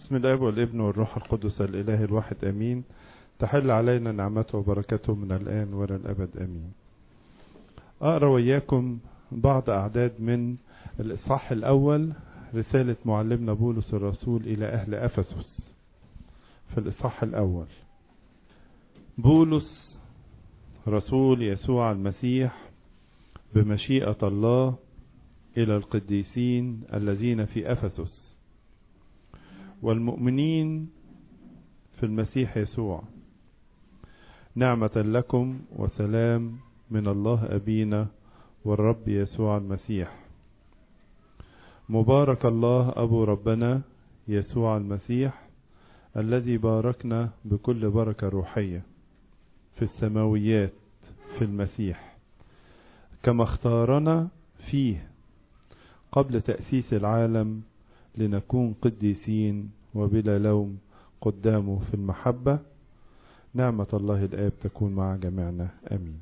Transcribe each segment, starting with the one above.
بسم الله والابن والروح القدس الإله الواحد أمين. تحل علينا نعمته وبركته من الآن وإلى الأبد أمين. أقرأ وإياكم بعض أعداد من الإصحاح الأول رسالة معلمنا بولس الرسول إلى أهل أفسس. في الإصحاح الأول: بولس رسول يسوع المسيح بمشيئة الله إلى القديسين الذين في أفسس والمؤمنين في المسيح يسوع، نعمة لكم وسلام من الله أبينا والرب يسوع المسيح. مبارك الله أبو ربنا يسوع المسيح الذي باركنا بكل بركة روحية في السماويات في المسيح، كما اختارنا فيه قبل تأسيس العالم لنكون قديسين وبلا لوم قدامه في المحبة. نعمة الله الآب تكون مع جميعنا آمين.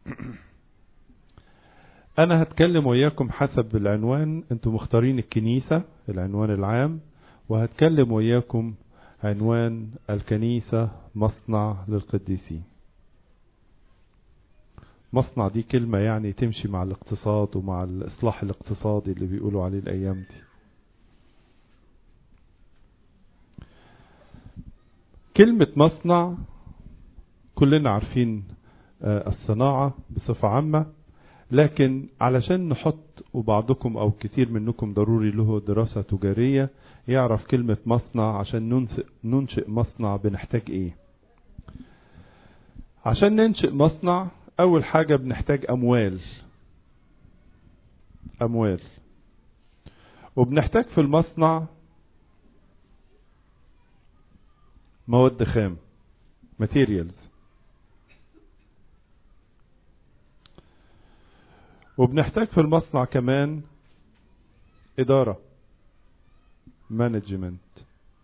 أنا هتكلم وياكم حسب العنوان، أنتم مختارين الكنيسة العنوان العام، وهتكلم وياكم عنوان الكنيسة مصنع للقديسين. مصنع دي كلمة يعني تمشي مع الاقتصاد ومع الإصلاح الاقتصادي اللي بيقولوا عليه الأيام دي. كلمة مصنع كلنا عارفين الصناعة بصفة عامة، لكن علشان نحط، وبعضكم أو كتير منكم ضروري له دراسة تجارية يعرف كلمة مصنع. عشان ننشئ مصنع بنحتاج إيه؟ عشان ننشئ مصنع أول حاجة بنحتاج أموال، وبنحتاج في المصنع مواد خام materials، وبنحتاج في المصنع كمان إدارة management،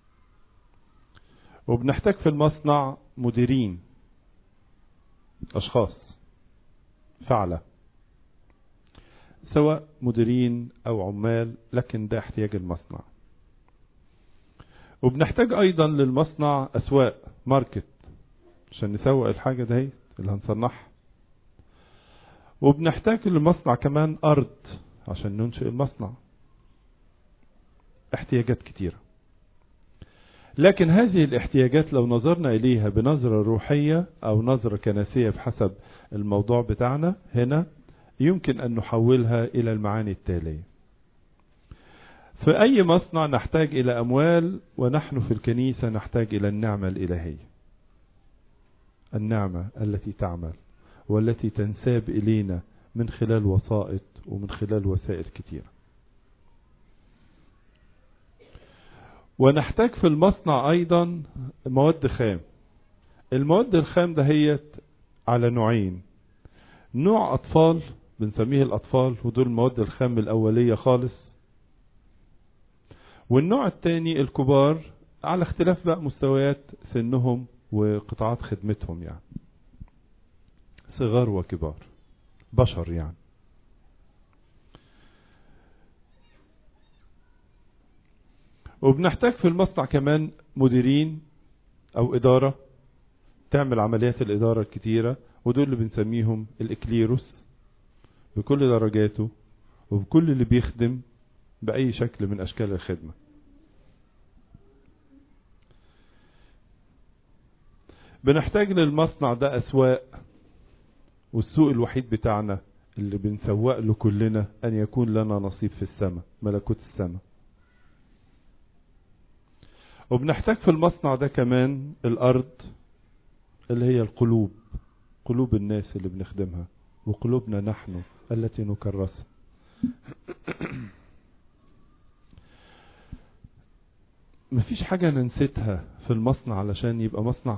وبنحتاج في المصنع مديرين أشخاص فعلة، سواء مديرين أو عمال، لكن ده احتياج المصنع. وبنحتاج أيضا للمصنع أسواق ماركت عشان نسوق الحاجة ده اللي هنصنعها. وبنحتاج للمصنع كمان أرض عشان ننشئ المصنع. احتياجات كتيرة، لكن هذه الاحتياجات لو نظرنا إليها بنظرة روحية أو نظرة كنسية بحسب الموضوع بتاعنا هنا، يمكن أن نحولها إلى المعاني التالية. في أي مصنع نحتاج إلى أموال، ونحن في الكنيسة نحتاج إلى النعمة الإلهية، النعمة التي تعمل والتي تنساب إلينا من خلال وسائط ومن خلال وسائل كتيرة. ونحتاج في المصنع أيضا مواد خام. المواد الخام ده هي على نوعين: نوع أطفال بنسميه الأطفال، ودول المواد الخام الأولية خالص، والنوع الثاني الكبار على اختلاف بقى مستويات سنهم وقطاعات خدمتهم، يعني صغار وكبار بشر يعني. وبنحتاج في المصنع كمان مديرين أو إدارة تعمل عمليات الإدارة الكتيرة، ودول اللي بنسميهم الإكليروس بكل درجاته وبكل اللي بيخدم بأي شكل من أشكال الخدمة. بنحتاج للمصنع ده أسواق، والسوق الوحيد بتاعنا اللي بنسوق له كلنا أن يكون لنا نصيب في السماء، ملكوت السماء. وبنحتاج في المصنع ده كمان الأرض اللي هي القلوب، قلوب الناس اللي بنخدمها وقلوبنا نحن التي نكرسها. مفيش حاجة ننسيتها في المصنع علشان يبقى مصنع.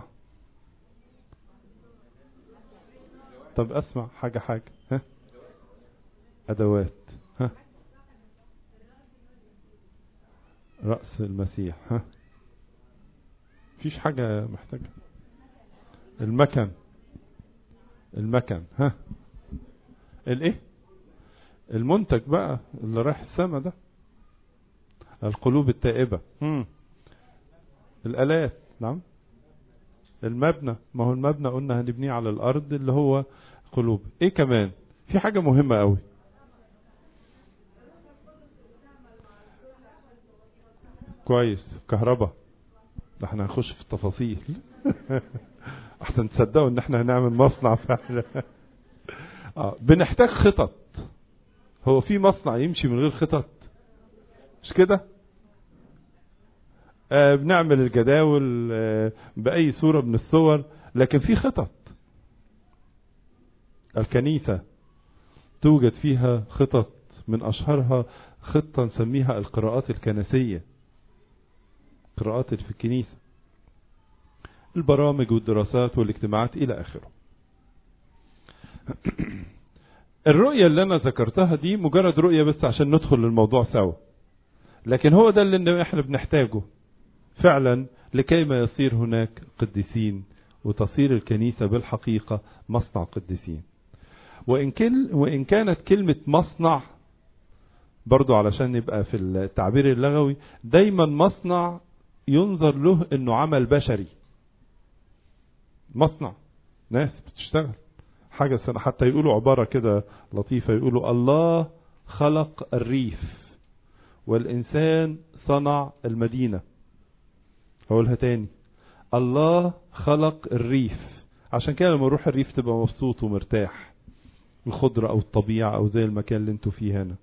طب اسمع حاجة ها؟ أدوات، ها؟ رأس المسيح، ها؟ مفيش حاجة محتاجة. المكن، ها؟ الايه؟ المنتج بقى اللي رايح السما ده، القلوب التائبة. الآلات. نعم المبنى، ما هو المبنى قلنا هنبنيه على الأرض اللي هو قلوب. ايه كمان؟ في حاجة مهمة قوي. كويس، كهرباء. ده احنا هنخش في التفاصيل. احسن تصدقوا ان احنا هنعمل مصنع فعلا. بنحتاج خطط. هو في مصنع يمشي من غير خطط؟ مش كده؟ بنعمل الجداول بأي صورة من الصور، لكن في خطط. الكنيسة توجد فيها خطط، من أشهرها خطة نسميها القراءات الكنسية، قراءات في الكنيسة، البرامج والدراسات والاجتماعات إلى آخره. الرؤية اللي أنا ذكرتها دي مجرد رؤية بس عشان ندخل للموضوع سوا، لكن هو ده اللي احنا بنحتاجه فعلا لكي ما يصير هناك قديسين وتصير الكنيسة بالحقيقة مصنع قديسين. وإن كانت كلمة مصنع برضو علشان يبقى في التعبير اللغوي دايما مصنع ينظر له انه عمل بشري، مصنع ناس بتشتغل حاجة سنة. حتى يقولوا عبارة كده لطيفة، يقولوا الله خلق الريف والإنسان صنع المدينة. هقولها تاني، الله خلق الريف، عشان كده لما نروح الريف تبقى مبسوط ومرتاح، الخضرة أو الطبيعة أو زي المكان اللي انتوا فيه هنا.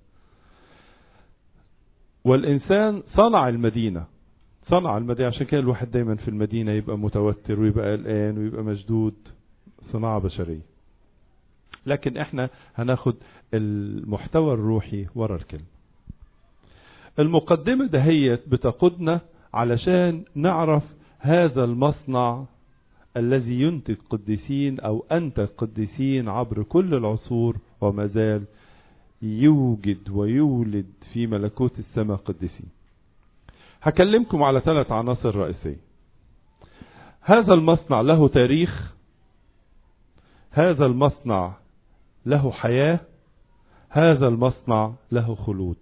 والإنسان صنع المدينة، صنع المدينة، عشان كده الواحد دايما في المدينة يبقى متوتر ويبقى قلقان ويبقى مشدود، صناعة بشرية. لكن احنا هناخد المحتوى الروحي ورا الكلمة. المقدمة دهيت بتقودنا علشان نعرف هذا المصنع الذي ينتج قديسين او انتج قديسين عبر كل العصور، وما زال يوجد ويولد في ملكوت السماء قديسين. هكلمكم على 3 عناصر رئيسية. هذا المصنع له تاريخ، هذا المصنع له حياة، هذا المصنع له خلود.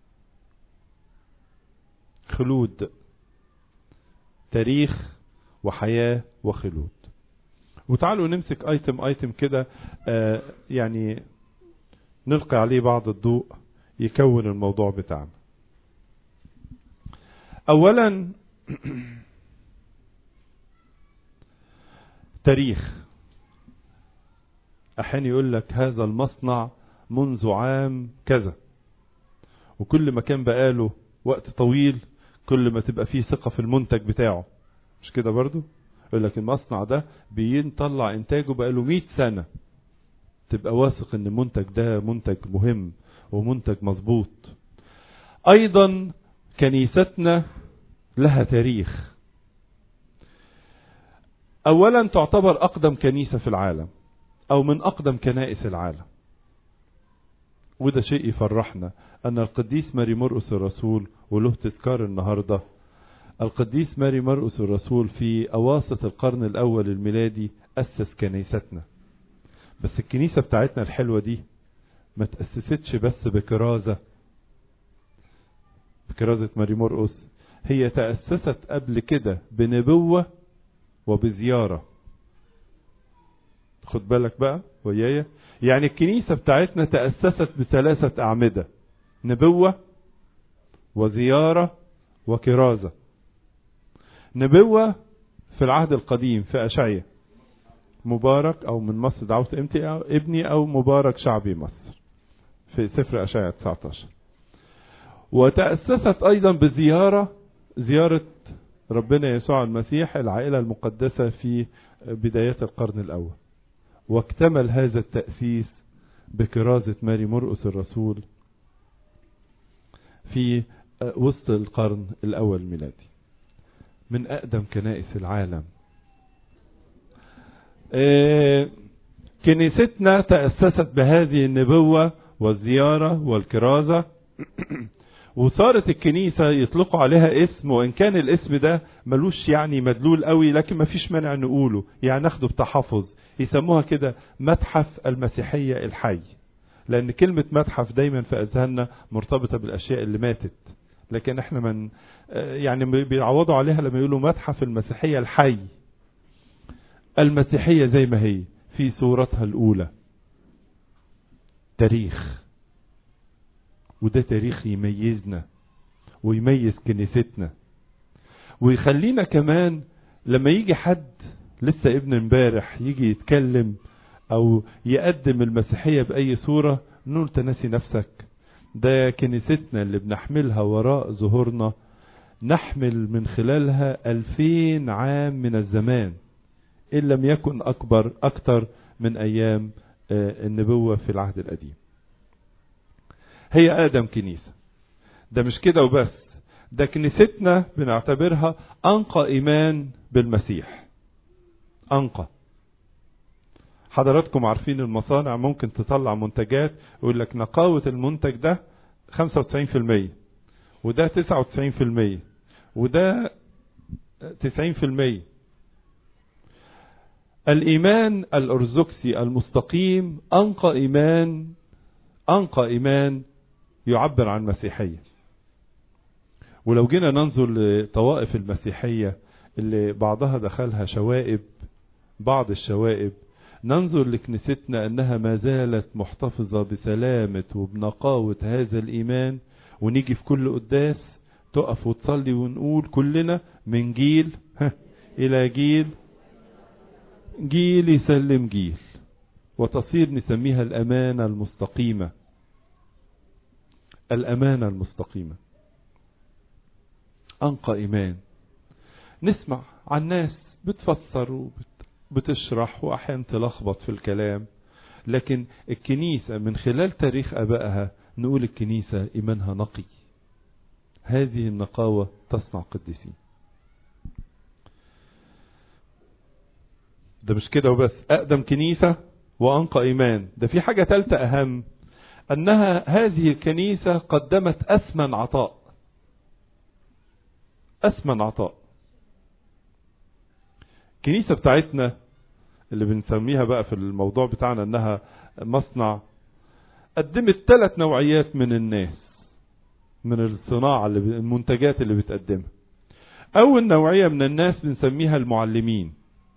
خلود، تاريخ وحياة وخلود. وتعالوا نمسك ايتم كده، يعني نلقي عليه بعض الضوء يكون الموضوع بتاعنا. اولا تاريخ. احيانا يقول لك هذا المصنع منذ عام كذا، وكل ما كان بقاله وقت طويل كل ما تبقى فيه ثقة في المنتج بتاعه. مش كده برضو؟ يقول لك المصنع ده بيطلع انتاجه بقاله 100 سنة، تبقى واثق ان المنتج ده منتج مهم ومنتج مظبوط. ايضا كنيستنا لها تاريخ. اولا تعتبر اقدم كنيسة في العالم او من اقدم كنائس العالم، وده شيء يفرحنا ان القديس ماري مرقس الرسول، وله تذكار النهاردة، القديس ماري مرقس الرسول في اواسط القرن الاول الميلادي اسس كنيستنا. بس الكنيسة بتاعتنا الحلوة دي ما تأسستش بس بكرازة ماري مرقس، هي تأسست قبل كده بنبوة وبزيارة. خد بالك بقى ويايا، يعني الكنيسة بتاعتنا تأسست ب3 أعمدة: نبوة وزيارة وكرازة. نبوة في العهد القديم في أشعياء، مبارك أو من مصر دعوت ابني، أو مبارك شعبي مصر في سفر أشعياء 19. وتأسست أيضا بزيارة، زيارة ربنا يسوع المسيح العائلة المقدسة في بدايات القرن الأول. واكتمل هذا التأسيس بكرازة ماري مرقس الرسول في وسط القرن الأول الميلادي. من أقدم كنائس العالم. كنيستنا تأسست بهذه النبوة والزيارة والكرازة، وصارت الكنيسة يطلقوا عليها اسم، وإن كان الاسم ده ملوش يعني مدلول قوي، لكن ما فيش مانع نقوله، يعني ناخده بتحفظ. يسموها كده متحف المسيحية الحي، لأن كلمة متحف دايما في أذهاننا مرتبطة بالأشياء اللي ماتت، لكن احنا من يعني بيعوضوا عليها لما يقولوا متحف المسيحية الحي. المسيحية زي ما هي في صورتها الأولى تاريخ، وده تاريخ يميزنا ويميز كنيستنا، ويخلينا كمان لما يجي حد لسه ابن امبارح يجي يتكلم او يقدم المسيحية بأي صورة، نقول تناسي نفسك، ده كنيستنا اللي بنحملها وراء ظهورنا، نحمل من خلالها 2000 عام من الزمان إن لم يكن أكتر من أيام النبوة في العهد القديم. هي آدم كنيسة. ده مش كده وبس، ده كنيستنا بنعتبرها أنقى إيمان بالمسيح. أنقى. حضراتكم عارفين المصانع ممكن تطلع منتجات يقول لك نقاوة المنتج ده 95%، وده 99%، وده 90%. الإيمان الأرثوذكسي المستقيم أنقى إيمان يعبر عن مسيحية. ولو جينا ننظر لطوائف المسيحية اللي بعضها دخلها شوائب، بعض الشوائب، ننظر لكنيستنا أنها ما زالت محتفظة بسلامة وبنقاوة هذا الإيمان، ونيجي في كل قداس تقف وتصلي ونقول كلنا من جيل إلى جيل، جيل يسلم جيل، وتصير نسميها الأمانة المستقيمة. الأمانة المستقيمة أنقى إيمان. نسمع عن ناس بتفسر وبتشرح وأحيانا تلخبط في الكلام، لكن الكنيسة من خلال تاريخ أبائها نقول الكنيسة إيمانها نقي. هذه النقاوة تصنع قديسين. ده مش كده وبس، أقدم كنيسة وأنقى إيمان. ده في حاجة ثالثة أهم، أنها هذه الكنيسة قدمت أثمن عطاء. أثمن عطاء. الكنيسة بتاعتنا اللي بنسميها بقى في الموضوع بتاعنا أنها مصنع، قدمت 3 نوعيات من الناس، من الصناعة المنتجات اللي بتقدمها. أول نوعية من الناس بنسميها المعلمين.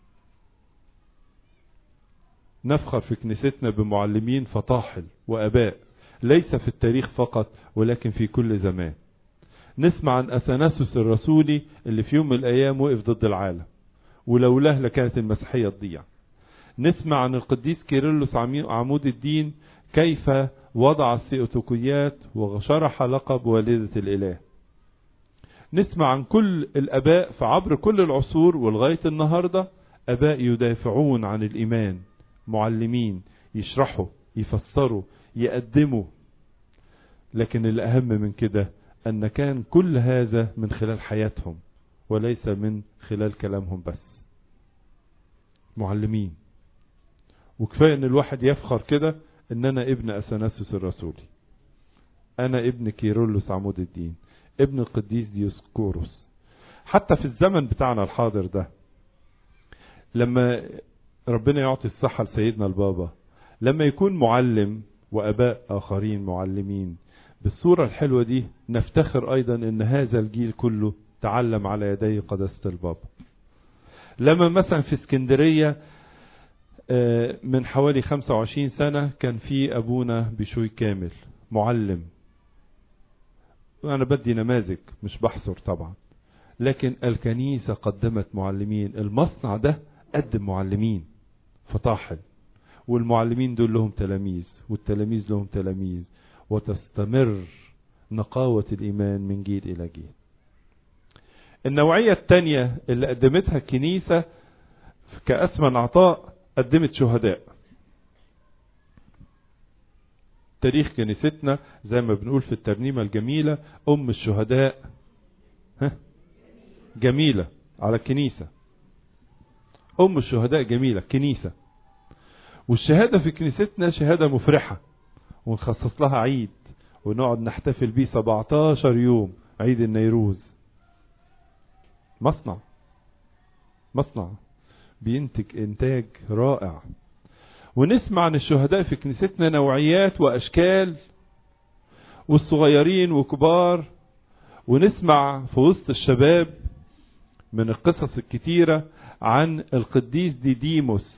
نفخر في كنيستنا بمعلمين فطاحل وأباء، ليس في التاريخ فقط ولكن في كل زمان. نسمع عن أثناسوس الرسولي اللي في يوم من الأيام وقف ضد العالم، ولولاه لكانت المسيحية تضيع. نسمع عن القديس كيرلس عمود الدين كيف وضع الثيوتوكيات وشرح لقب والدة الإله. نسمع عن كل الأباء فعبر كل العصور ولغاية النهاردة، أباء يدافعون عن الإيمان، معلمين يشرحوا يفسروا يقدموا. لكن الأهم من كده أن كان كل هذا من خلال حياتهم وليس من خلال كلامهم بس. معلمين. وكفاية ان الواحد يفخر كده ان انا ابن اثناسوس الرسولي، انا ابن كيرلس عمود الدين، ابن القديس ديوسكوروس. حتى في الزمن بتاعنا الحاضر ده، لما ربنا يعطي الصحة لسيدنا البابا، لما يكون معلم واباء اخرين معلمين بالصورة الحلوة دي، نفتخر ايضا ان هذا الجيل كله تعلم على يدي قداسة البابا. لما مثلا في اسكندرية من حوالي 25 سنة كان في أبونا بشوي كامل معلم. أنا بدي نماذج مش بحصر طبعا، لكن الكنيسة قدمت معلمين. المصنع ده قدم معلمين فطاحل، والمعلمين دول لهم تلاميذ، والتلاميذ لهم تلاميذ، وتستمر نقاوة الإيمان من جيل إلى جيل. النوعية الثانية اللي قدمتها الكنيسة كأثمن عطاء، قدمت شهداء. تاريخ كنيستنا زي ما بنقول في الترنيمة الجميلة، أم الشهداء جميلة على الكنيسة. أم الشهداء جميلة كنيسة. والشهادة في كنيستنا شهادة مفرحة، ونخصص لها عيد ونقعد نحتفل بيه 17 يوم، عيد النيروز. مصنع بينتج انتاج رائع. ونسمع عن الشهداء في كنيستنا نوعيات واشكال، والصغيرين وكبار، ونسمع في وسط الشباب من القصص الكتيرة عن القديس ديديموس.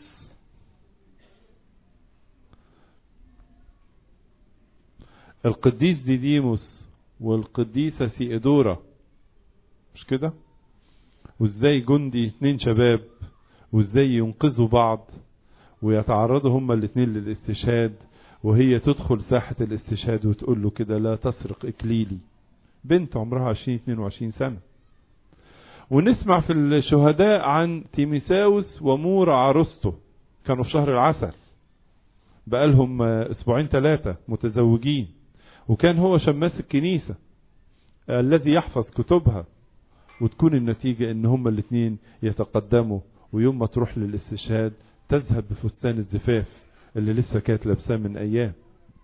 القديس ديديموس والقديسة سيئدورا، مش كده؟ وازاي جندي 2 شباب وازاي ينقذوا بعض ويتعرضوا هما الاتنين للاستشهاد، وهي تدخل ساحة الاستشهاد وتقول له كده لا تسرق اكليلي، بنت عمرها 20-22 سنة. ونسمع في الشهداء عن تيميساوس ومورا عروسته، كانوا في شهر العسل بقالهم 2-3 متزوجين، وكان هو شماس الكنيسة الذي يحفظ كتبها، وتكون النتيجة ان هما الاتنين يتقدموا، ويوم ما تروح للاستشهاد تذهب بفستان الزفاف اللي لسه كانت لابساه من ايام.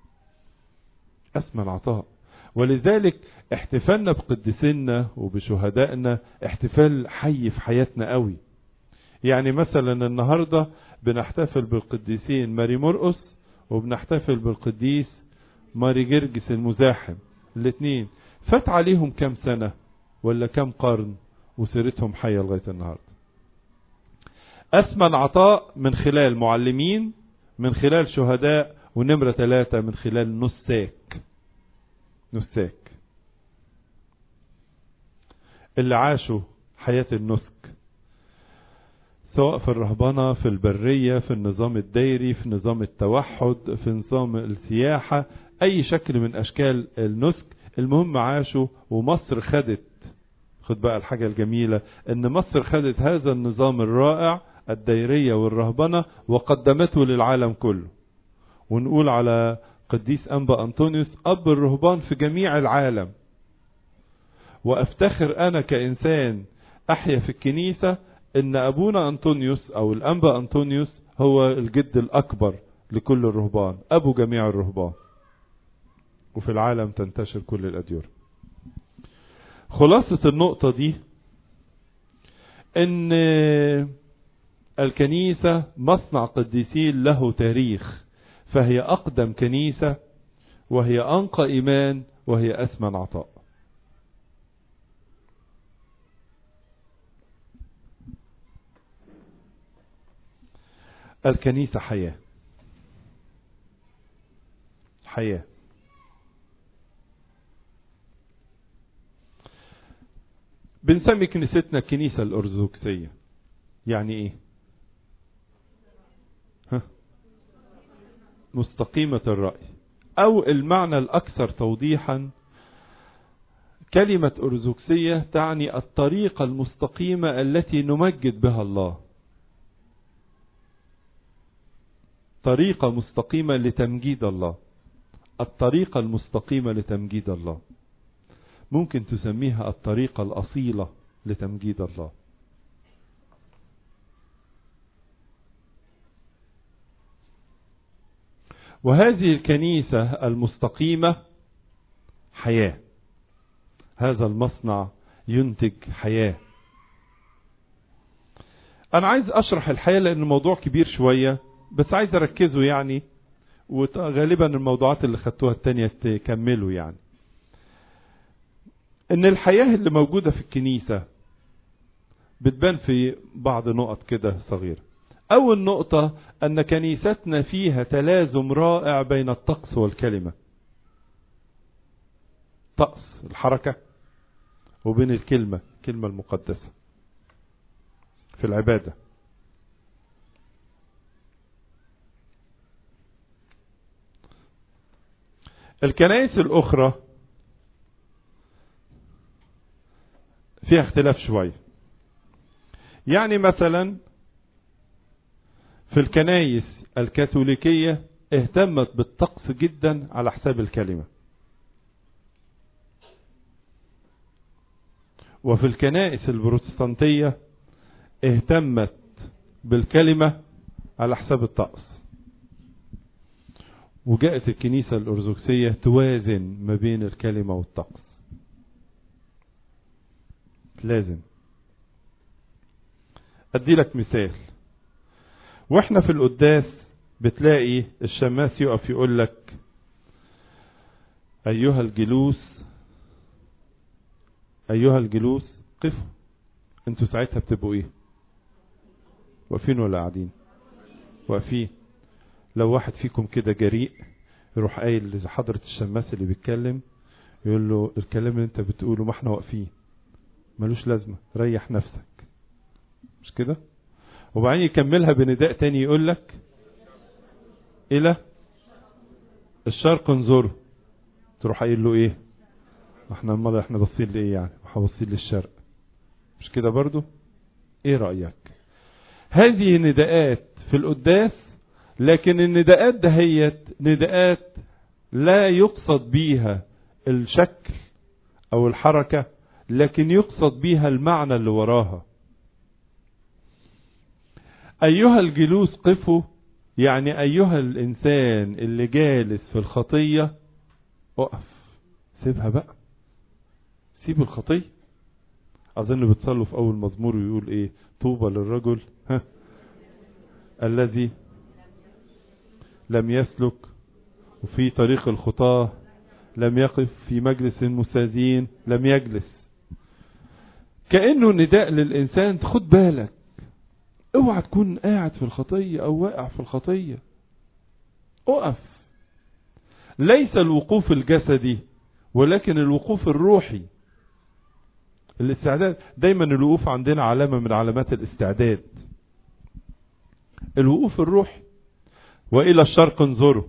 اسمى العطاء. ولذلك احتفالنا بقدسنا وبشهدائنا احتفال حي في حياتنا قوي. يعني مثلا النهاردة بنحتفل بالقديسين ماري مرقس، وبنحتفل بالقديس ماري جرجس المزاحم. الاتنين فات عليهم كام سنة ولا كام قرن وسيرتهم حية لغاية النهاردة. اسمى العطاء من خلال معلمين، من خلال شهداء، ونمرة 3 من خلال نساك اللي عاشوا حياة النسك، سواء في الرهبنة، في البرية، في النظام الدائري، في نظام التوحد، في نظام السياحة، اي شكل من اشكال النسك. المهم عاشوا. ومصر خد بقى الحاجة الجميلة، ان مصر خدت هذا النظام الرائع الدائرية والرهبنة وقدمته للعالم كله. ونقول على قديس أنبا أنطونيوس أب الرهبان في جميع العالم. وافتخر انا كإنسان احيا في الكنيسة ان ابونا أنطونيوس او الأنبا أنطونيوس هو الجد الاكبر لكل الرهبان، ابو جميع الرهبان، وفي العالم تنتشر كل الأديرة. خلاصة النقطة دي ان الكنيسة مصنع قديسين له تاريخ، فهي اقدم كنيسة، وهي انقى ايمان، وهي اسمى عطاء. الكنيسة حياة. بنسمي كنيستنا الكنيسة الأرثوذكسية. يعني ايه؟ مستقيمة الرأي، او المعنى الاكثر توضيحا كلمة أرثوذكسية تعني الطريقة المستقيمة التي نمجد بها الله، طريقة مستقيمة لتمجيد الله، الطريقة المستقيمة لتمجيد الله. ممكن تسميها الطريقة الأصيلة لتمجيد الله. وهذه الكنيسة المستقيمة حياة. هذا المصنع ينتج حياة. أنا عايز أشرح الحياة لأن الموضوع كبير شوية، بس عايز أركزه يعني، وغالبا الموضوعات اللي خدتوها التانية تكملوا يعني. إن الحياة اللي موجودة في الكنيسة بتبان في بعض نقط كده صغيرة. أول نقطة أن كنيستنا فيها تلازم رائع بين الطقس والكلمة. طقس الحركة وبين الكلمة المقدسة في العبادة. الكنائس الأخرى فيها اختلاف شوية. يعني مثلا في الكنائس الكاثوليكية اهتمت بالطقس جدا على حساب الكلمة، وفي الكنائس البروتستانتية اهتمت بالكلمة على حساب الطقس. وجاءت الكنيسة الأرثوذكسية توازن ما بين الكلمة والطقس. لازم أدي لك مثال. واحنا في القداس بتلاقي الشماس يقف يقول لك أيها الجلوس ايها الجلوس قفوا. انتوا ساعتها بتبقوا ايه؟ واقفين ولا قاعدين؟ واقفين. لو واحد فيكم كده جريء يروح قايل لحضرة الشماس اللي بيتكلم، يقول له الكلام اللي انت بتقوله ما احنا واقفين، ملوش لازمة، ريح نفسك، مش كده؟ وبعدين يكملها بنداء تاني يقول لك الى الشرق انظروا. تروح قايل له ايه؟ احنا باصين لايه يعني؟ باصين للشرق، مش كده برضو؟ ايه رأيك؟ هذه نداءات في القداس، لكن النداءات دهيت نداءات لا يقصد بيها الشكل او الحركة، لكن يقصد بيها المعنى اللي وراها. ايها الجلوس قفوا، يعني ايها الانسان اللي جالس في الخطية اقف، سيبها بقى، سيب الخطية. اظن بتصلوا في اول مزمور ويقول ايه؟ طوبى للرجل الذي لم يسلك وفي طريق الخطاة، لم يقف في مجلس المستهزئين، لم يجلس. كأنه نداء للإنسان خد بالك، اوعى تكون قاعد في الخطية او واقع في الخطية، اقف. ليس الوقوف الجسدي ولكن الوقوف الروحي، الاستعداد. دايما الوقوف عندنا علامة من علامات الاستعداد، الوقوف الروحي. وإلى الشرق انظروا.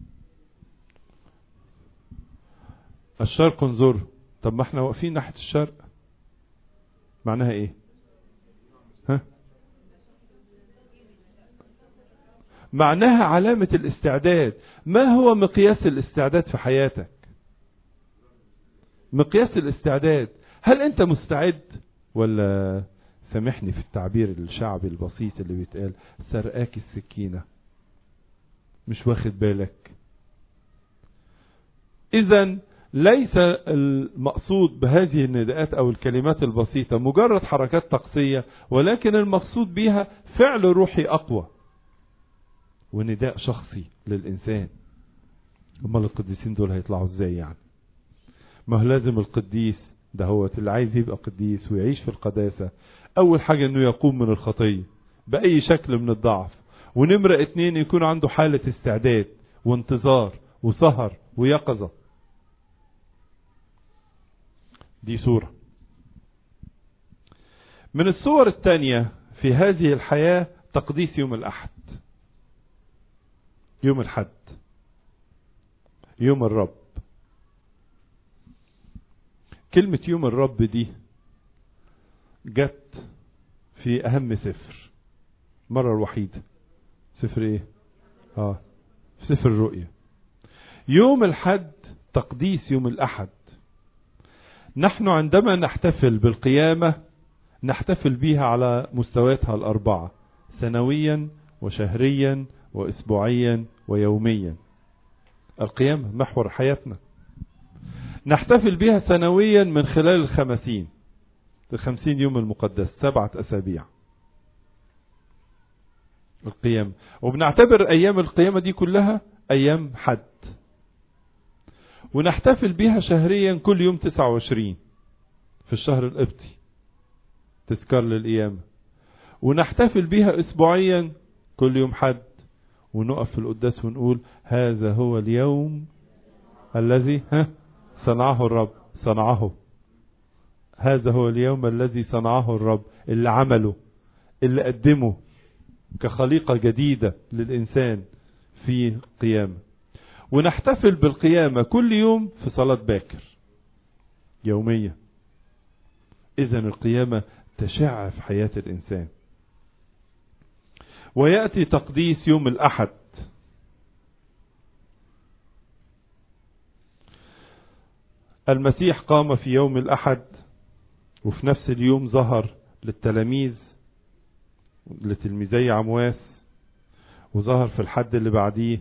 الشرق انظروا، طب ما احنا واقفين ناحية الشرق، معناها ايه؟ معناها علامة الاستعداد. ما هو مقياس الاستعداد في حياتك؟ مقياس الاستعداد، هل انت مستعد ولا سامحني في التعبير الشعبي البسيط اللي بيتقال سرقاك السكينة، مش واخد بالك؟ اذا ليس المقصود بهذه النداءات او الكلمات البسيطة مجرد حركات طقسية، ولكن المقصود بها فعل روحي اقوى ونداء شخصي للإنسان. امال القديسين دول هيطلعوا ازاي يعني؟ ما هو لازم القديس ده هو اللي عايز يبقى قديس ويعيش في القداسة، اول حاجة انه يقوم من الخطية بأي شكل من الضعف، ونمرة 2 يكون عنده حالة استعداد وانتظار وسهر ويقظة. دي صورة من الصور التانية في هذه الحياة، تقديس يوم الأحد، يوم الحد، يوم الرب. كلمة يوم الرب دي جت في أهم سفر، مرة الوحيدة. سفر ايه؟ في سفر الرؤيا. يوم الحد تقديس يوم الأحد. نحن عندما نحتفل بالقيامة نحتفل بها على مستوياتها الأربعة، سنويا وشهريا وأسبوعيا ويوميا. القيامة محور حياتنا، نحتفل بها سنويا من خلال 50 يوم المقدس، 7 أسابيع القيامة، وبنعتبر أيام القيامة دي كلها أيام حد. ونحتفل بها شهريا كل يوم 29 في الشهر القبطي تذكار للقيامة. ونحتفل بها أسبوعيا كل يوم حد، ونقف في القداس ونقول هذا هو اليوم الذي صنعه الرب. صنعه، هذا هو اليوم الذي صنعه الرب، اللي عمله، اللي قدمه كخليقة جديدة للإنسان في قيامة. ونحتفل بالقيامة كل يوم في صلاة باكر يومية. إذن القيامة تشع في حياة الإنسان. ويأتي تقديس يوم الأحد. المسيح قام في يوم الأحد، وفي نفس اليوم ظهر للتلاميذ لتلميذي عمواس، وظهر في الحد اللي بعديه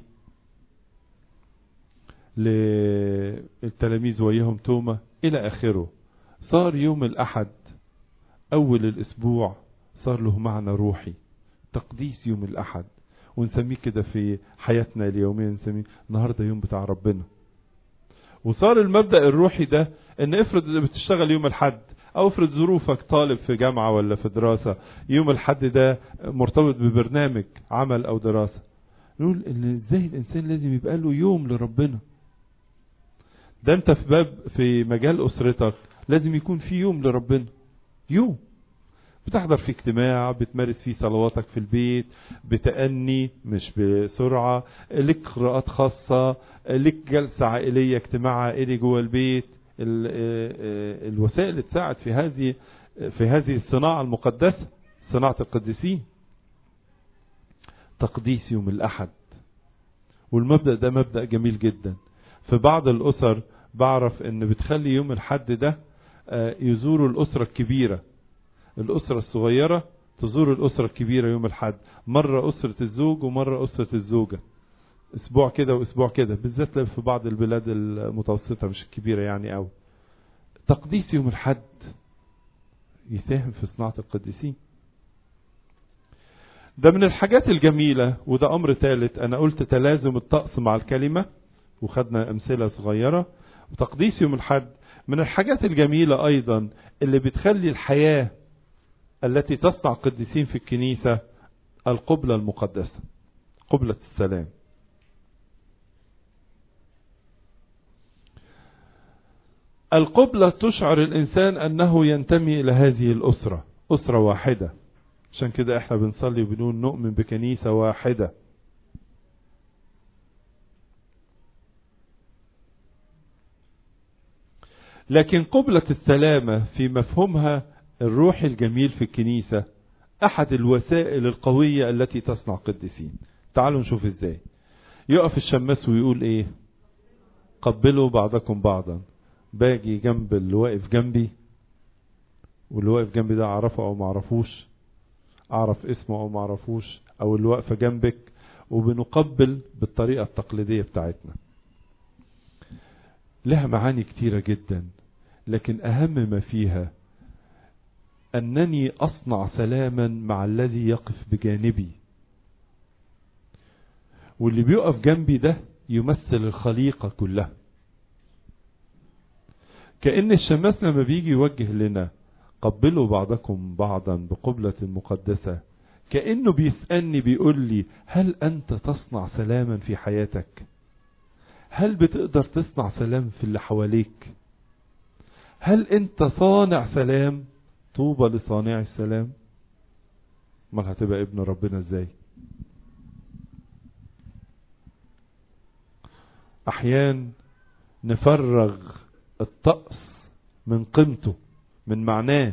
للتلاميذ وياهم توما إلى آخره. صار يوم الأحد أول الأسبوع صار له معنى روحي، تقديس يوم الأحد. ونسميه كده في حياتنا اليومية، نسميه النهاردة يوم بتاع ربنا. وصار المبدأ الروحي ده ان افرض اللي بتشتغل يوم الحد او افرض ظروفك طالب في جامعة ولا في دراسة، يوم الحد ده مرتبط ببرنامج عمل او دراسة، نقول ان ازاي الانسان لازم يبقى له يوم لربنا. ده انت في مجال اسرتك لازم يكون في يوم لربنا، يوم بتحضر في اجتماع، بتمارس فيه صلواتك في البيت بتأني مش بسرعة، لك قراءات خاصة، لك جلسة عائلية، اجتماع عائلي جوه البيت. الوسائل اللي تساعد في هذه الصناعة المقدسة، صناعة القديسين. تقديس يوم الأحد، والمبدأ ده مبدأ جميل جدا. في بعض الأسر بعرف ان بتخلي يوم الحد ده يزوروا الأسرة الكبيرة، الأسرة الصغيرة تزور الأسرة الكبيرة يوم الحد، مرة أسرة الزوج ومرة أسرة الزوجة، أسبوع كده وأسبوع كده، بالذات في بعض البلاد المتوسطة مش الكبيرة يعني. أو تقديس يوم الحد يساهم في صناعة القديسين. ده من الحاجات الجميلة. وده أمر ثالث، أنا قلت تلازم الطقس مع الكلمة وخدنا أمثلة صغيرة. وتقديس يوم الحد من الحاجات الجميلة أيضا اللي بتخلي الحياة التي تصنع قديسين في الكنيسة القبلة المقدسة، قبلة السلام. القبلة تشعر الإنسان أنه ينتمي إلى هذه الأسرة، أسرة واحدة. عشان كده احنا بنصلي وبنقول نؤمن بكنيسة واحدة. لكن قبلة السلامة في مفهومها الروحي الجميل في الكنيسة أحد الوسائل القوية التي تصنع قديسين. تعالوا نشوف ازاي. يقف الشماس ويقول ايه؟ قبلوا بعضكم بعضا. باجي جنب اللي واقف جنبي، واللي واقف جنبي ده اعرفه او معرفوش، اعرف اسمه او معرفوش، او اللي واقفه جنبك، وبنقبل بالطريقة التقليدية بتاعتنا. لها معاني كتيرة جدا، لكن اهم ما فيها أنني أصنع سلاما مع الذي يقف بجانبي، واللي بيقف جنبي ده يمثل الخليقة كلها. كأن الشماس لما بيجي يوجه لنا قبلوا بعضكم بعضا بقبلة مقدسة، كأنه بيسألني بيقول لي هل أنت تصنع سلاما في حياتك؟ هل بتقدر تصنع سلام في اللي حواليك؟ هل أنت صانع سلام؟ طوبى لصانع السلام. ما هتبقى ابن ربنا ازاي؟ احيان نفرغ الطقس من قيمته، من معناه،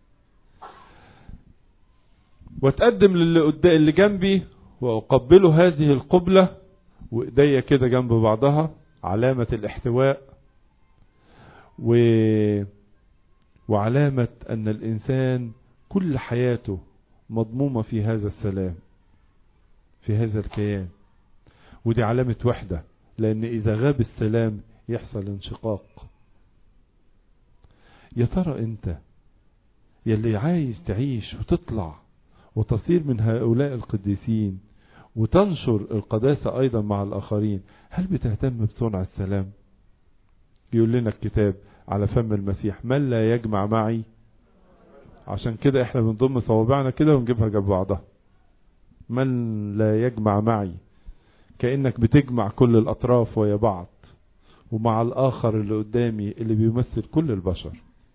واتقدم اللي جنبي واقبله هذه القبلة وايديا كده جنب بعضها، علامة الاحتواء وعلامة أن الإنسان كل حياته مضمومة في هذا السلام، في هذا الكيان. ودي علامة وحدة، لأن إذا غاب السلام يحصل انشقاق. يا ترى أنت يلي عايز تعيش وتطلع وتصير من هؤلاء القديسين وتنشر القداسة أيضا مع الآخرين، هل بتهتم بصنع السلام؟ يقول لنا الكتاب على فم المسيح من لا يجمع معي. عشان كده احنا بنضم صوابعنا كده ونجيبها جنب بعضها. من لا يجمع معي، كأنك بتجمع كل الأطراف ويا بعض، ومع الآخر اللي قدامي اللي بيمثل كل البشر.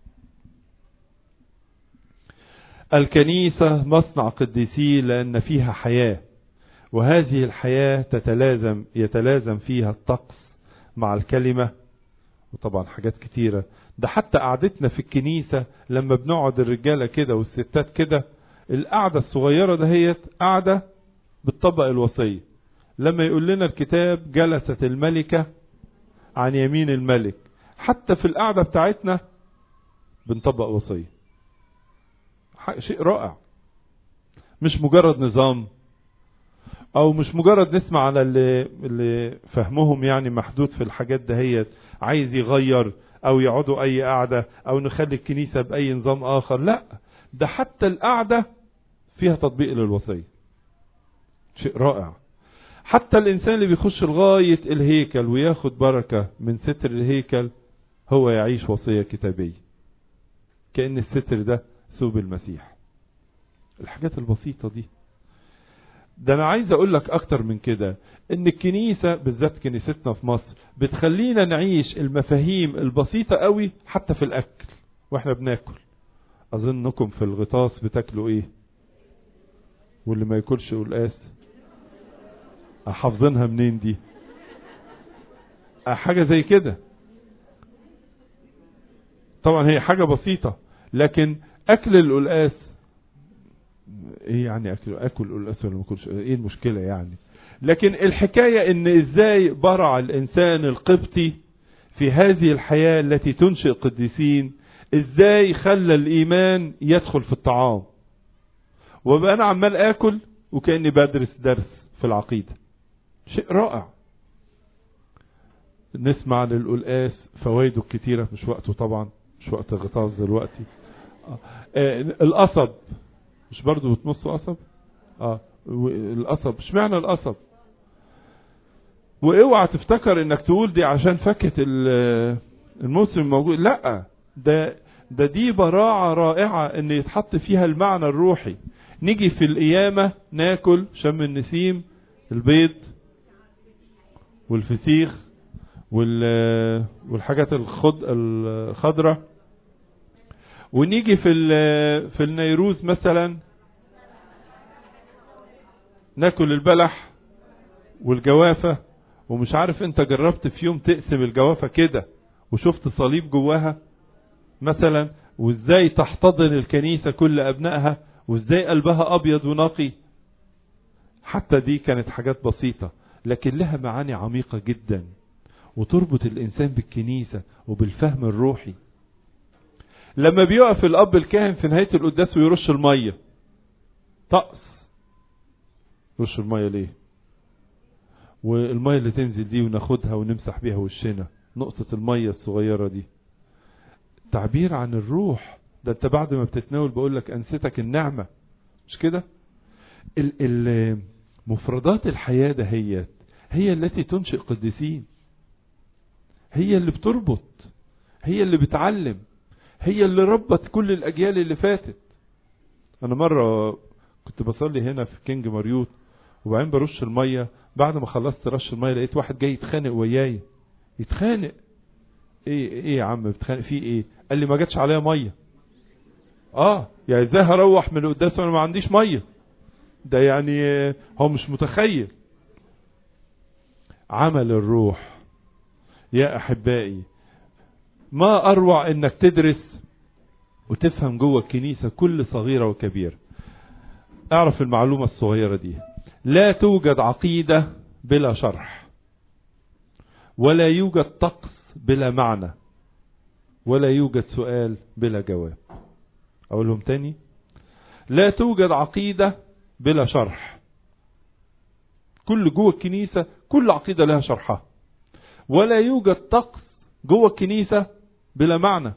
الكنيسة مصنع قديسين لأن فيها حياة، وهذه الحياة يتلازم فيها الطقس مع الكلمة، وطبعا حاجات كتيرة. ده حتى قعدتنا في الكنيسة لما بنقعد الرجالة كده والستات كده، القعدة الصغيرة ده هي قعدة بالطبق الوصية. لما يقول لنا الكتاب جلست الملكة عن يمين الملك، حتى في القعدة بتاعتنا بنطبق وصية. شيء رائع، مش مجرد نظام، او مش مجرد نسمع على اللي فهمهم يعني محدود في الحاجات دهيت، عايز يغير او يقعدوا اي قعدة او نخلي الكنيسة باي نظام اخر. لا، ده حتى القعدة فيها تطبيق للوصية. شيء رائع. حتى الانسان اللي بيخش لغاية الهيكل وياخد بركة من ستر الهيكل هو يعيش وصية كتابية. كأن الستر ده ثوب المسيح. الحاجات البسيطة دي. ده انا عايز اقول لك اكتر من كده، ان الكنيسة بالذات كنيستنا في مصر بتخلينا نعيش المفاهيم البسيطة قوي حتى في الاكل واحنا بناكل. اظنكم في الغطاس بتاكلوا ايه؟ واللي ما ياكلش قلقاس حافظينها منين دي؟ حاجة زي كده. طبعا هي حاجة بسيطة، لكن اكل القلقاس ايه يعني؟ اكل القلقاس ولا ما اكلش؟ ايه المشكلة يعني؟ لكن الحكاية ان ازاي برع الانسان القبطي في هذه الحياة التي تنشئ قديسين، ازاي خلى الايمان يدخل في الطعام، وبقى انا عمال اكل وكأني بدرس درس في العقيدة. شيء رائع. نسمع للقلقاس فوائده الكتيرة، مش وقته طبعا، مش وقت الغطاس دلوقتي. القصب، مش برضو بتمصوا قصب؟ القصب، اشمعنى القصب؟ واوعى تفتكر انك تقول دي عشان فكة الموسم موجود، لا، دي براعة رائعة ان يتحط فيها المعنى الروحي. نيجي في القيامة ناكل شم النسيم، البيض والفسيخ والحاجات الخضرة، ونيجي في النيروز مثلا ناكل البلح والجوافة. ومش عارف انت جربت في يوم تقسم الجوافة كده وشفت صليب جواها مثلا، وازاي تحتضن الكنيسة كل ابنائها، وازاي قلبها ابيض ونقي. حتى دي كانت حاجات بسيطة لكن لها معاني عميقة جدا، وتربط الانسان بالكنيسة وبالفهم الروحي. لما بيقف الاب الكاهن في نهاية القداس ويرش المية، طقس يرش المية ليه؟ والمية اللي تنزل دي وناخدها ونمسح بيها وشنا، نقطة المية الصغيرة دي تعبير عن الروح. ده انت بعد ما بتتناول بقول لك انستك النعمة، مش كده؟ مفردات الحياة دهيت هي التي تنشئ قديسين، هي اللي بتربط، هي اللي بتعلم، هي اللي ربط كل الاجيال اللي فاتت. انا مرة كنت بصلي هنا في كينج مريوط، وبعدين برش المية، بعد ما خلصت رش المية لقيت واحد جاي يتخانق وياي. يتخانق ايه يا عم بتخانق فيه ايه؟ قال لي ما جاتش عليا مية. يعني ازاي هروح من القداس وانا ما عنديش مية؟ ده يعني هو مش متخيل عمل الروح. يا احبائي، ما اروع انك تدرس وتفهم جوه الكنيسة كل صغيرة وكبيرة. اعرف المعلومة الصغيرة دي، لا توجد عقيدة بلا شرح، ولا يوجد طقس بلا معنى، ولا يوجد سؤال بلا جواب. اقولهم تاني، لا توجد عقيدة بلا شرح. كل جوه الكنيسة كل عقيدة لها شرحها. ولا يوجد طقس جوه الكنيسة بلا معنى.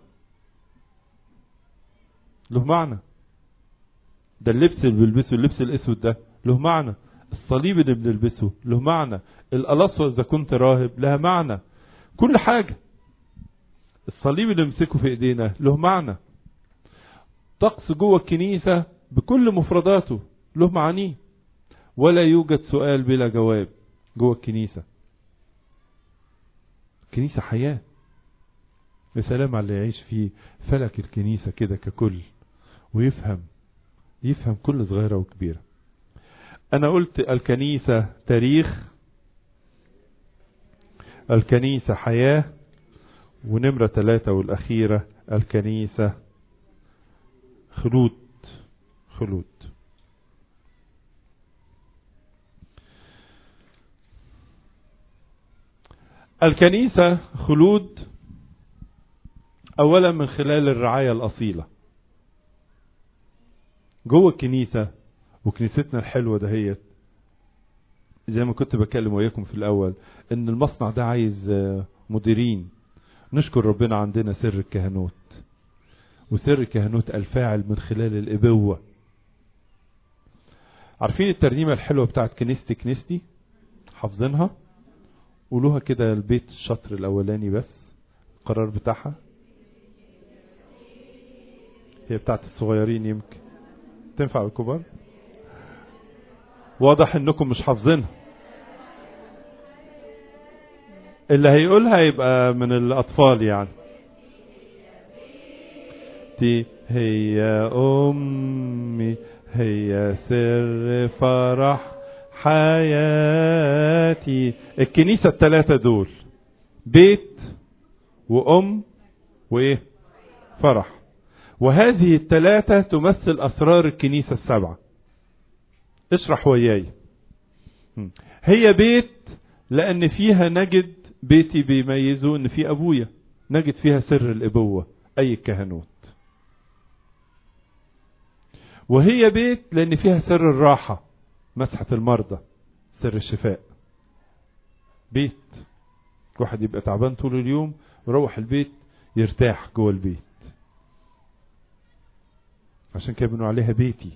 له معنى. ده اللبس اللي بنلبسه، اللبس الاسود ده له معنى. الصليب اللي بنلبسه له معنى. القلاصة اذا كنت راهب لها معنى. كل حاجة. الصليب اللي نمسكه في ايدينا له معنى. طقس جوه الكنيسة بكل مفرداته له معانيه. ولا يوجد سؤال بلا جواب جوه الكنيسة. الكنيسة حياة. يا سلام على اللي يعيش في فلك الكنيسة كده ككل ويفهم كل صغيرة وكبيرة. انا قلت الكنيسة تاريخ، الكنيسة حياة، ونمرة 3 والأخيرة الكنيسة خلود. الكنيسة خلود أولا من خلال الرعاية الأصيلة جوه الكنيسة. وكنيستنا الحلوة دهيت زي ما كنت بكلم وياكم في الأول، إن المصنع ده عايز مديرين. نشكر ربنا عندنا سر الكهنوت، وسر الكهنوت الفاعل من خلال الإبوة. عارفين الترنيمة الحلوة بتاعت كنيستي حافظينها؟ قولوها كده البيت الشطر الأولاني بس القرار بتاعها. هي بتاعت الصغيرين يمكن تنفع الكبار. واضح انكم مش حافظينها. اللي هيقولها يبقى من الاطفال يعني. دي هي امي، هي سر فرح حياتي. الكنيسة الثلاثة دول بيت وام وايه؟ فرح. وهذه الثلاثة تمثل اسرار الكنيسة السبعة. اشرح وياي. هي بيت لان فيها نجد، بيتي بيميزوا ان في ابويا، نجد فيها سر الابوة اي الكهنوت. وهي بيت لان فيها سر الراحة، مسحة المرضى، سر الشفاء. بيت واحد يبقى تعبان طول اليوم ويروح البيت يرتاح جوه البيت، عشان كده بنقول عليها بيتي.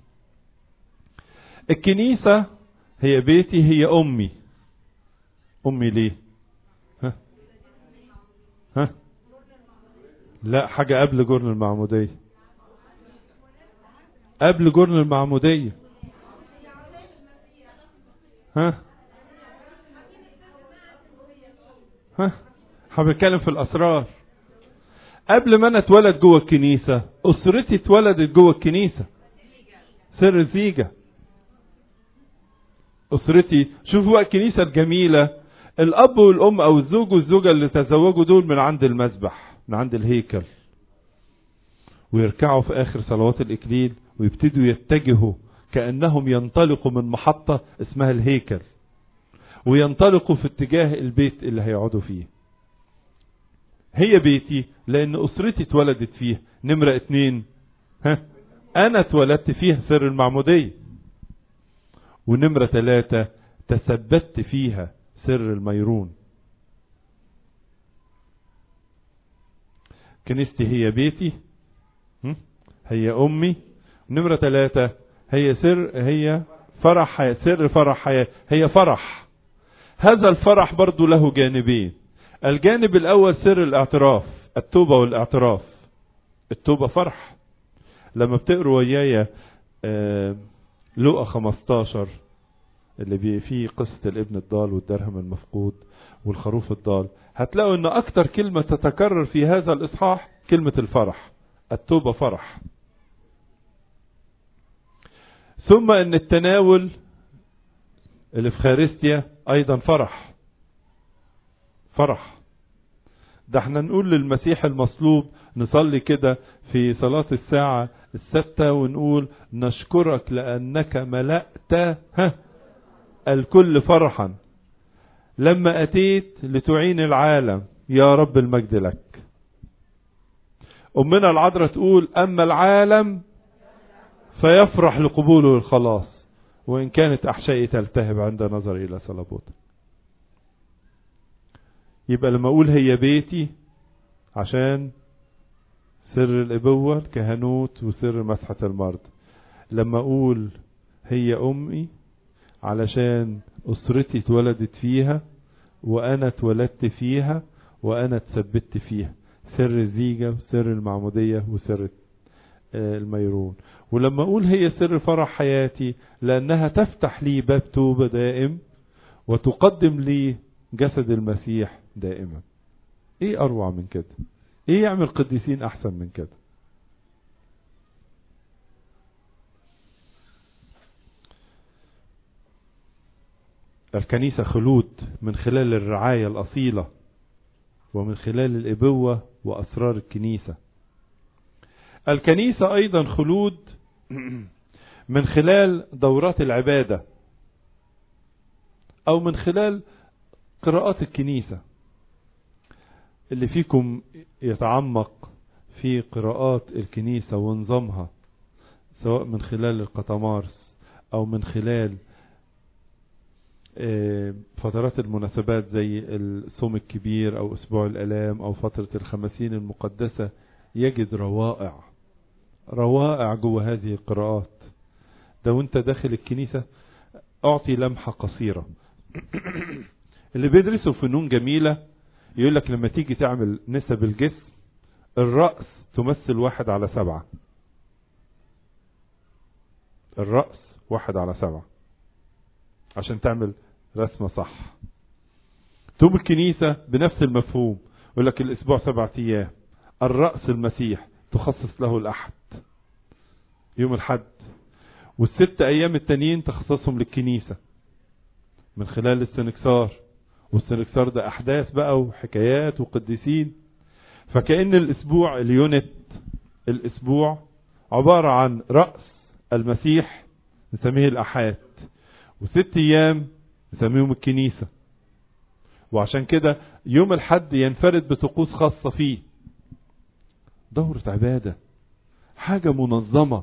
الكنيسة هي بيتي، هي امي. امي ليه؟ ها لا، حاجة قبل جرن المعمودية. قبل جرن المعمودية. ها هنتكلم في الاسرار. قبل ما انا اتولد جوه الكنيسة، اسرتي اتولدت جوه الكنيسة. سر الزيجة. اسرتي، شوفوا بقى الكنيسة الجميلة، الاب والام او الزوج والزوجة اللي تزوجوا دول من عند المذبح، من عند الهيكل، ويركعوا في اخر صلوات الاكليل ويبتدوا يتجهوا كأنهم ينطلقوا من محطة اسمها الهيكل، وينطلقوا في اتجاه البيت اللي هيقعدوا فيه. هي بيتي لان اسرتي اتولدت فيه. نمرة 2، انا اتولدت فيها، سر المعمودية. ونمرة 3، تثبت فيها، سر الميرون. كنيستي هي بيتي، هي امي. نمرة 3، هي سر، هي فرح حياة، سر فرح حياة، هي فرح. هذا الفرح برضو له جانبين. الجانب الاول سر الاعتراف، التوبة والاعتراف. التوبة فرح. لما بتقروا ويايا لوقا 15 اللي فيه قصة الابن الضال والدرهم المفقود والخروف الضال، هتلاقوا ان اكتر كلمة تتكرر في هذا الاصحاح كلمة الفرح. التوبة فرح. ثم ان التناول الافخارستيا ايضا فرح. فرح. ده احنا نقول للمسيح المصلوب، نصلي كده في صلاة الساعة 6 ونقول نشكرك لأنك ملأت الكل فرحا لما أتيت لتعين العالم، يا رب المجد لك. أمنا العذراء تقول أما العالم فيفرح لقبوله الخلاص، وإن كانت أحشائي تلتهب عند نظر إلى صلبوته. يبقى لما أقول هي بيتي عشان سر الإبوة، الكهنوت، وسر مسحة المرض. لما أقول هي أمي علشان أسرتي اتولدت فيها، وأنا اتولدت فيها، وأنا اتثبت فيها، سر الزيجة وسر المعمودية وسر الميرون. ولما أقول هي سر فرح حياتي لأنها تفتح لي باب توبة دائم، وتقدم لي جسد المسيح دائما. ايه اروع من كده؟ ايه يعمل قديسين احسن من كده؟ الكنيسة خلود من خلال الرعاية الأصيلة، ومن خلال الإبوة وأسرار الكنيسة. الكنيسة أيضا خلود من خلال دورات العبادة، أو من خلال قراءات الكنيسة. اللي فيكم يتعمق في قراءات الكنيسة ونظامها، سواء من خلال القطمارس أو من خلال فترات المناسبات زي الصوم الكبير أو أسبوع الآلام أو فترة الخمسين المقدسة، يجد روائع روائع جوه هذه القراءات. ده وانت داخل الكنيسة. أعطي لمحة قصيرة. اللي بيدرسوا فنون جميلة يقول لك لما تيجي تعمل نسب الجسم، الرأس تمثل 1/7، الرأس 1/7 عشان تعمل رسمة صح. ثم الكنيسة بنفس المفهوم، يقول لك الأسبوع 7 أيام، الرأس المسيح تخصص له الأحد، يوم الحد، وال6 أيام التانيين تخصصهم للكنيسة من خلال السنكسار. والسنكسار ده أحداث بقى وحكايات وقديسين. فكأن الأسبوع اليونت، الأسبوع عبارة عن رأس المسيح نسميه الأحاد، و6 أيام نسميهم الكنيسة. وعشان كده يوم الحد ينفرد بطقوس خاصة فيه، دورة عبادة، حاجة منظمة.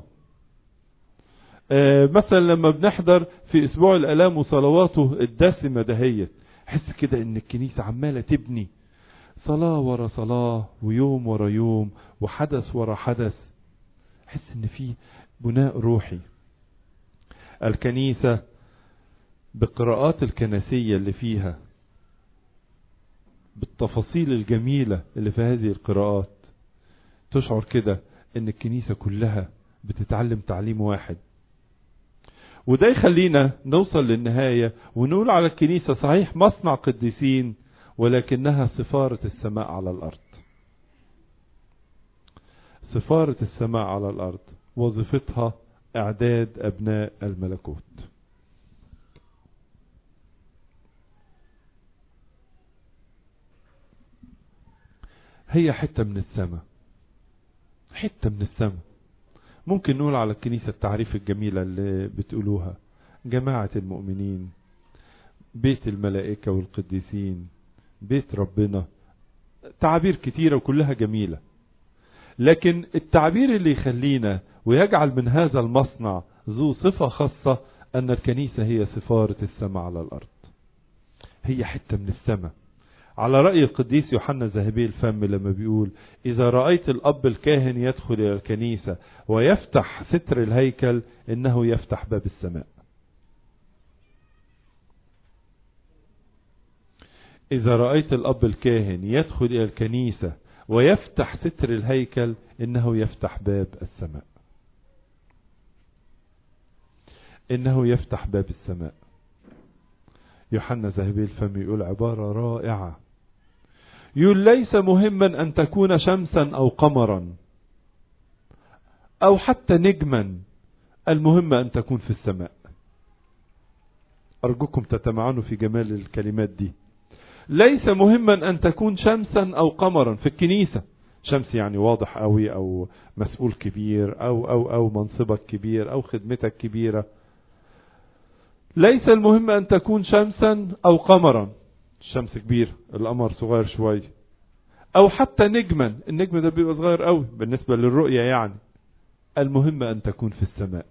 مثلا لما بنحضر في أسبوع الآلام وصلواته الدسمة دهيت، حس كده ان الكنيسة عمالة تبني صلاة ورا صلاة ويوم ورا يوم وحدث ورا حدث، حس ان في بناء روحي. الكنيسة بالقراءات الكنسية اللي فيها، بالتفاصيل الجميلة اللي في هذه القراءات، تشعر كده ان الكنيسة كلها بتتعلم تعليم واحد. وده يخلينا نوصل للنهاية ونقول على الكنيسة صحيح مصنع قديسين، ولكنها سفارة السماء على الأرض. سفارة السماء على الأرض، وظيفتها إعداد أبناء الملكوت. هي حتة من السماء، حتة من السماء. ممكن نقول على الكنيسة التعريف الجميلة اللي بتقولوها، جماعة المؤمنين، بيت الملائكة والقديسين، بيت ربنا، تعابير كتيرة وكلها جميلة. لكن التعبير اللي يخلينا ويجعل من هذا المصنع ذو صفة خاصة أن الكنيسة هي سفارة السماء على الأرض، هي حتة من السماء. على رأي القديس يوحنا ذهبي الفم لما بيقول: إذا رأيت الأب الكاهن يدخل إلى الكنيسة ويفتح ستر الهيكل إنه يفتح باب السماء. إذا رأيت الأب الكاهن يدخل إلى الكنيسة ويفتح ستر الهيكل إنه يفتح باب السماء، إنه يفتح باب السماء. يوحنا ذهبي الفم يقول عبارة رائعة، يقول: ليس مهما أن تكون شمسا أو قمرا أو حتى نجما، المهم أن تكون في السماء. أرجوكم تتمعنوا في جمال الكلمات دي. ليس مهما أن تكون شمسا أو قمرا في الكنيسة، شمس يعني واضح قوي، أو مسؤول كبير، أو منصبك كبير، أو خدمتك كبيرة. ليس المهم أن تكون شمسا أو قمرا، الشمس كبير القمر صغير شوي، أو حتى نجما، النجم ده بيبقى صغير قوي بالنسبة للرؤية يعني. المهم أن تكون في السماء.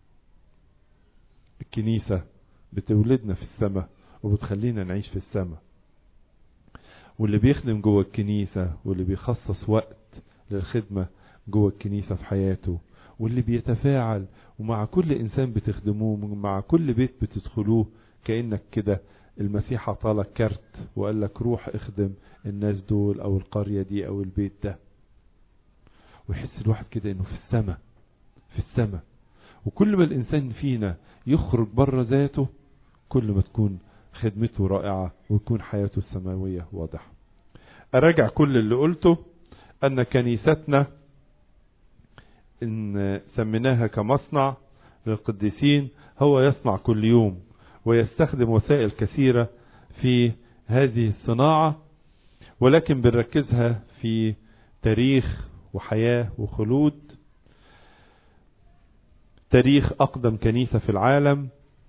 الكنيسة بتولدنا في السماء وبتخلينا نعيش في السماء. واللي بيخدم جوه الكنيسة واللي بيخصص وقت للخدمة جوه الكنيسة في حياته، واللي بيتفاعل ومع كل إنسان بتخدموه، مع كل بيت بتدخلوه، كأنك كده المسيح عطالك كارت وقال لك روح اخدم الناس دول أو القرية دي أو البيت ده. ويحس الواحد كده إنه في السماء، في السماء. وكل ما الإنسان فينا يخرج بره ذاته، كل ما تكون خدمته رائعة ويكون حياته السماوية واضحة. أراجع كل اللي قلته، أن كنيستنا إن سميناها كمصنع للقديسين، هو يصنع كل يوم ويستخدم وسائل كثيرة في هذه الصناعة، ولكن بنركزها في تاريخ وحياة وخلود. تاريخ أقدم كنيسة في العالم،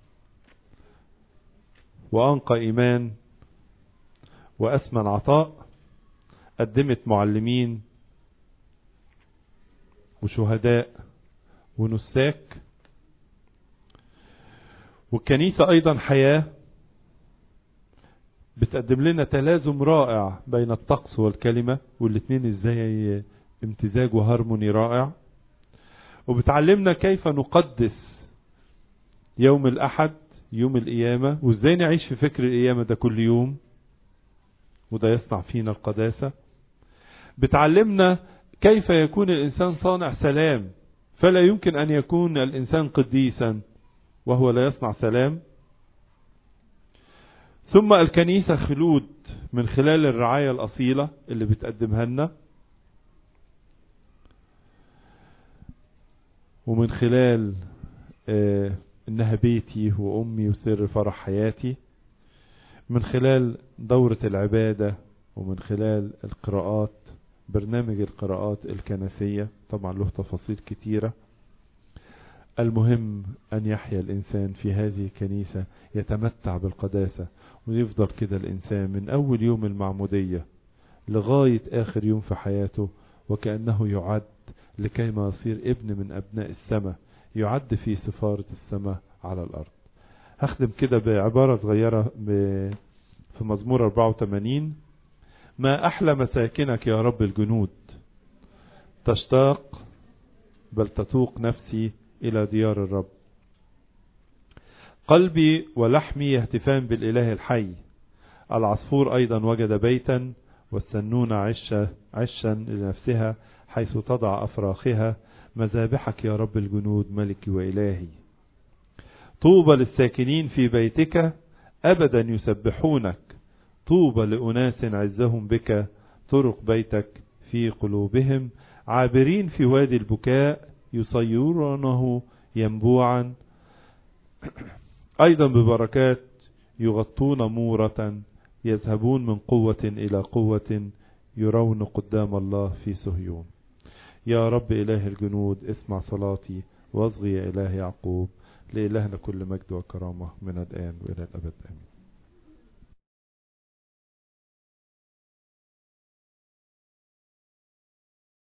وأنقى إيمان، وأثمن عطاء، قدمت معلمين وشهداء ونساك. والكنيسة أيضا حياة بتقدم لنا تلازم رائع بين الطقس والكلمة، والاثنين ازاي امتزاج وهارموني رائع. وبتعلمنا كيف نقدس يوم الأحد، يوم القيامة، وازاي نعيش في فكر القيامة ده كل يوم، وده يصنع فينا القداسة. بتعلمنا كيف يكون الإنسان صانع سلام فلا يمكن أن يكون الإنسان قديسا وهو لا يصنع سلام. ثم الكنيسة خلود من خلال الرعاية الأصيلة اللي بتقدمها لنا، ومن خلال إنها بيتي وأمي وسر فرح حياتي، من خلال دورة العبادة، ومن خلال القراءات، برنامج القراءات الكنسية طبعا له تفاصيل كتيرة. المهم أن يحيا الإنسان في هذه الكنيسة يتمتع بالقداسة، ويفضل كده الإنسان من أول يوم المعمودية لغاية آخر يوم في حياته وكأنه يعد لكي ما يصير ابن من أبناء السماء، يعد في سفارة السماء على الأرض. هختم كده بعبارة صغيرة في مزمور 84: ما أحلى مساكنك يا رب الجنود، تشتاق بل تتوق نفسي إلى ديار الرب. قلبي ولحمي يهتفان بالإله الحي، العصفور أيضا وجد بيتا، والسنونة عشا لنفسها حيث تضع أفراخها، مذابحك يا رب الجنود ملكي وإلهي. طوبى للساكنين في بيتك أبدا يسبحونك، طوبى لأناس عزهم بك، طرق بيتك في قلوبهم، عابرين في وادي البكاء يصيرونه ينبوعا، أيضا ببركات يغطون مورة، يذهبون من قوة إلى قوة، يرون قدام الله في صهيون. يا رب إله الجنود اسمع صلاتي واصغي يا إله يعقوب، لإلهنا كل مجد وكرامة من الآن وإلى الأبد آمين.